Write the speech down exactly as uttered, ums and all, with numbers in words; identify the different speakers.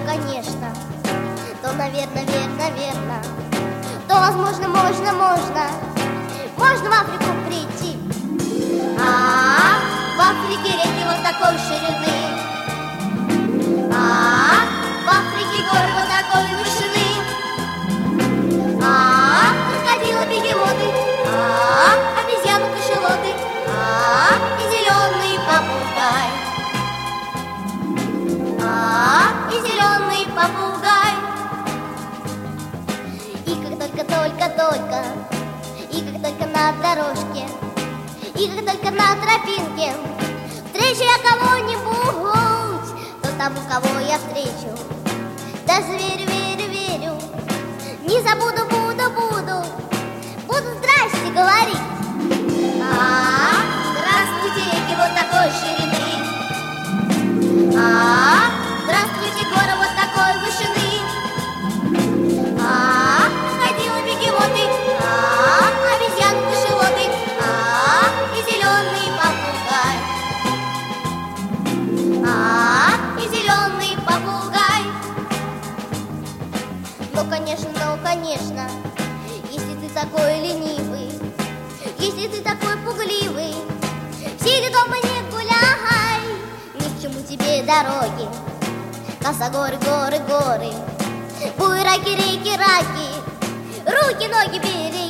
Speaker 1: конечно, то, наверное, верно, верно, то, возможно, можно, можно, можно в Африку прийти. А, в Африке реки вот такой ширины, а, в Африке горы вот такой вышины, а, крокодилы, бегемоты, а, обезьяны, кашалоты, а, и зеленый попугай, а, и зеленый попугай. И как только, только, только, и как только на дорожке, и как только на тропинке встречу я кого-нибудь, то тому, кого я встречу, даже верю, верю, верю, не забуду, буду, буду, буду здрасте говорить. А, здравствуйте, реки вот такой ширины, а, здравствуйте, горы вот такой вышины, а, крокодилы, бегемоты, а, обезьяны, кашалоты, а, и зеленый попугай, а, и зеленый попугай. Ну, конечно, ну, конечно, если ты такой ленивый, если ты такой пугливый, сиди дома, не гуляй, ни к чему тебе дороги, косогоры, горы, горы, буераки, реки, раки, руки, ноги бери.